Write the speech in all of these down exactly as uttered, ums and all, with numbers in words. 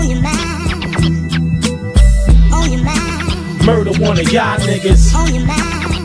On your mind. On your mind. Murder one of y'all niggas. On your mind.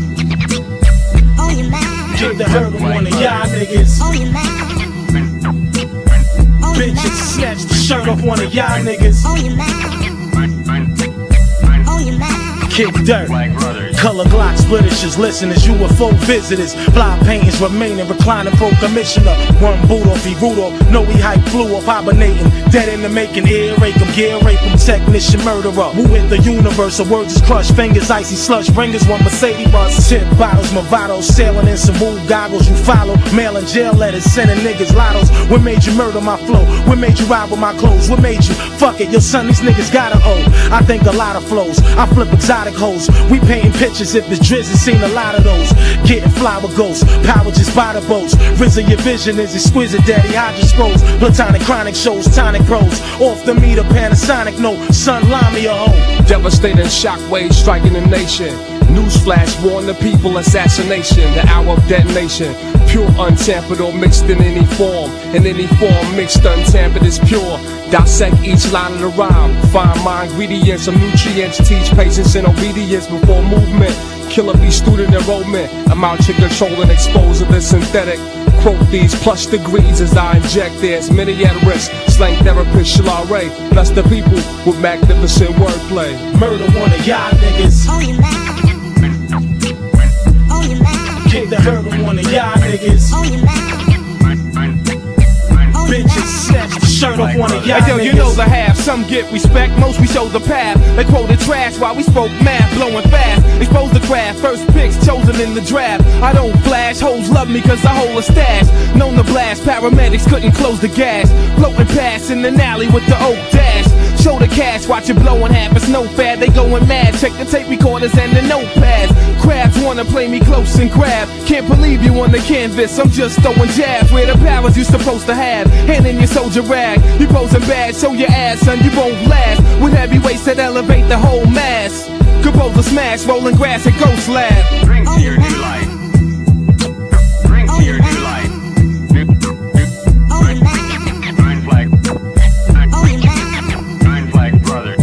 On your mind. Get the hurt one of y'all niggas. On your mind. Bitches snatch the shirt off one of y'all niggas. On your mind. On your mind. Kick dirt, color Glock splitters, listeners, U F O visitors, fly paintings remaining, reclining pro commissioner. One boot off, he root off, know he hype flew off, hibernating, dead in the making, ear rape him, gear rape him, technician murderer. Who hit the universe, so words is crushed, fingers icy slush, bringers one Mercedes bus, tip bottles, Movados, sailing in some blue goggles. You follow, mailing jail letters, sending niggas lottos. What made you murder my flow? What made you rob with my clothes? What made you fuck it? Yo son, these niggas gotta owe. I think a lot of flows, I flip exotic hoes. We painting pictures if the Drizzy seen a lot of those. Getting flower ghosts, power just by the boats. R Z A, your vision is exquisite, daddy, hydro scrolls. Platonic chronic shows, tonic pros. Off the meter, Panasonic, no, son, line me a hoe. Devastating shockwaves striking the nation. Newsflash, warn the people, assassination. The hour of detonation. Pure, untampered, or mixed in any form. In any form, mixed, untampered is pure. Dissect each line of the rhyme. Find my ingredients, some nutrients. Teach patience and obedience before movement. Killer bee student enrollment. I'm out to control and expose of the synthetic. Quote these plus degrees as I inject theirs. Many at risk. Slang therapist Shalare. Bless the people with magnificent wordplay. Murder one of y'all niggas. On your mind. On your mind. Kick the hurt with one of y'all niggas. On your mind. Bitches snatch the shirt off one of y'all hey, yo, niggas. You know the half, some get respect, most we show the path. They quoted trash while we spoke math, blowing fast. Expose the craft, first picks chosen in the draft. I don't flash, hoes love me cause I hold a stash. Known to blast, paramedics couldn't close the gas. Floating past in an alley with the oak dash. Show the cash, watch it blowing half, it's no fad. They going mad, check the tape recorders and the notepads. Crabs wanna play me close and grab. Can't believe you on the canvas, I'm just throwing jabs. Where the powers you supposed to have, hand in your soldier rag. You posing bad, show your ass, son, you won't last. With heavyweights that elevate the whole mass. Compose a smash, rolling grass at Ghost Lab. Drink to your new life. Drink to your new life. Nine flag. Nine flag brothers.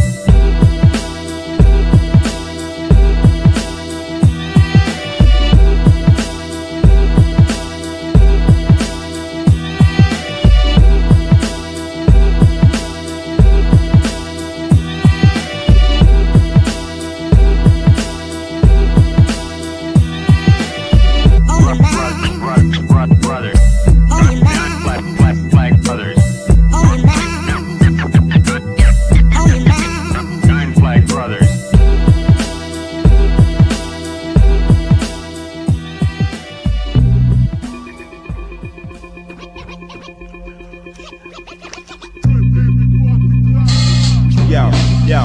Yo, yo,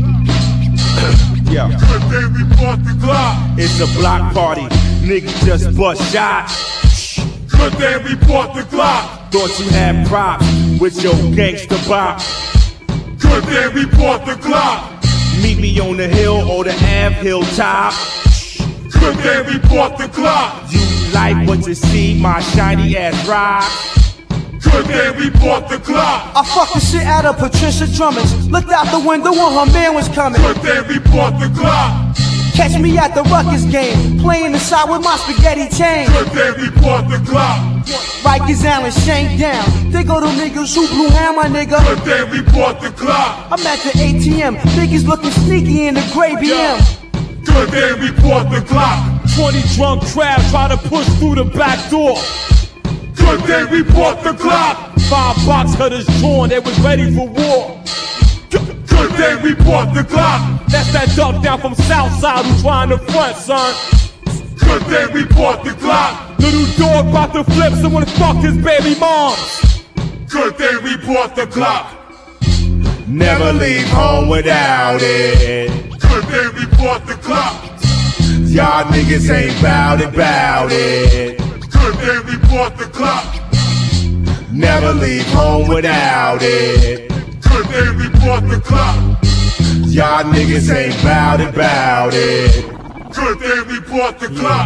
yo. It's a block party, nigga just bust shots. Good day, report the Glock. Thought you had props with your gangsta bop. Good day, report the Glock. Meet me on the hill or the Ave hilltop. Good day, report the Glock. You like what you see, my shiny ass rock. Good day, report the Glock. I fucked the shit out of Patricia Drummond. Looked out the window when her man was coming. Good day, report the Glock. Catch me at the Ruckus game, playing inside with my spaghetti chain. Good day, report the Glock. Rikers Island, shank down. They go to niggas who blew hammer, nigga. Good day, report the Glock. I'm at the A T M, niggas looking sneaky in the gray B M. Good day, report the Glock. Twenty drunk crowd try to push through the back door. Good day, report the Glock. Five box cutters drawn, they was ready for war. Good day, report the Glock. That's that duck down from Southside who trying to front, son. Good day, report the Glock. Little dog about to flip, someone fuck his baby moms. Good day, report the Glock. Never leave home without it. Good day, report the Glock. Y'all niggas ain't bout it, bout it. Good day, report the Glock. Never leave home without it. Good day, report the Glock. Y'all niggas ain't bout it, bout it. Good day, report the Glock.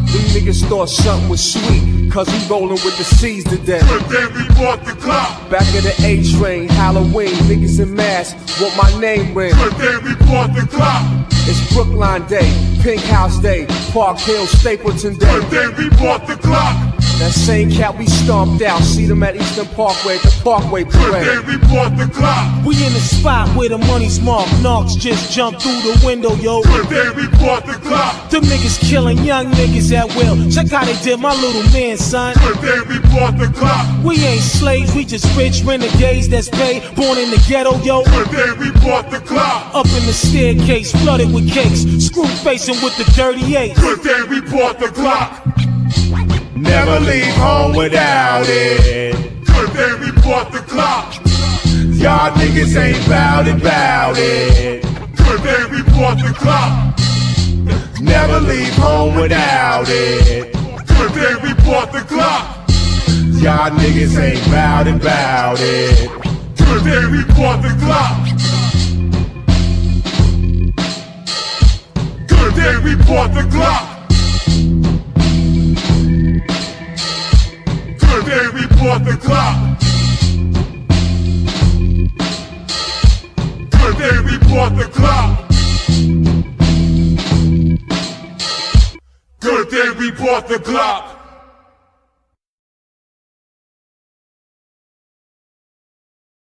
Them niggas thought something was sweet, cause we rollin' with the C's today. But then we bought the clock. Back in the A train, Halloween, niggas in masks, want my name ring. But then we bought the clock. It's Brookline Day, Pink House Day, Park Hill, Stapleton Day. But then we bought the clock. That same cat we stomped out, see them at Eastern Parkway, the Parkway But Parade. then we bought the clock. We in the spot where the money's marked. Knox just jumped through the window, yo. But then we bought the clock. Them niggas killing young niggas at will. Check how they did my little man, son. But then we bought the clock. We ain't slaves, we just rich renegades that's paid. Born in the ghetto, yo. But then we bought the clock. Up in the staircase, flooded with cakes. Screw facing with the dirty eight. But then we bought the clock. Never leave home without it. But then we bought the clock. Y'all niggas ain't bout it, bout it. But then we bought the clock. Never leave home without it. But then we bought the clock. Y'all niggas ain't bout it, bout it. But then we bought the clock. Good day we bought the clock. Good day we bought the clock. Good day we bought the clock. Good day we bought the clock.